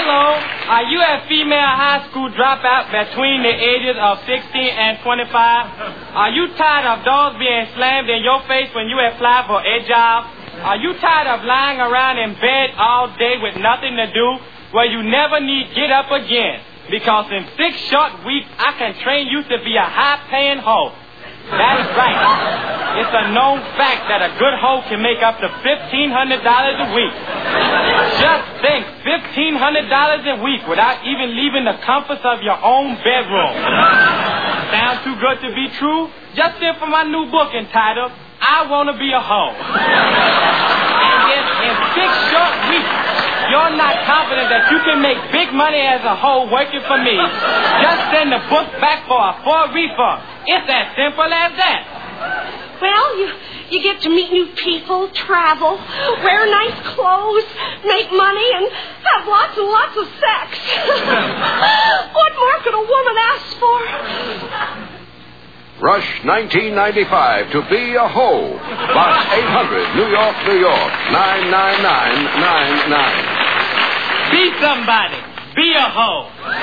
Hello. Are you a female high school dropout between the ages of 16 and 25? Are you tired of doors being slammed in your face when you apply for a job? Are you tired of lying around in bed all day with nothing to do where you never need get up again? Because in 6 short weeks, I can train you to be a high-paying hoe. That's right. It's a known fact that a good hoe can make up to $1,500 a week. Just think, $1,500 a week without even leaving the comforts of your own bedroom. Sounds too good to be true? Just in for my new book entitled, I Want to Be a Hoe. And if in 6 short weeks you're not confident that you can make big money as a hoe working for me, just send the book back for a refund. It's as simple as that. Well, you get to meet new people, travel, wear nice clothes, make money, and have lots and lots of sex. What more could a woman ask for? Rush 1995 to be a hoe. Box 800, New York, New York, 99999. Be somebody. Be a hoe.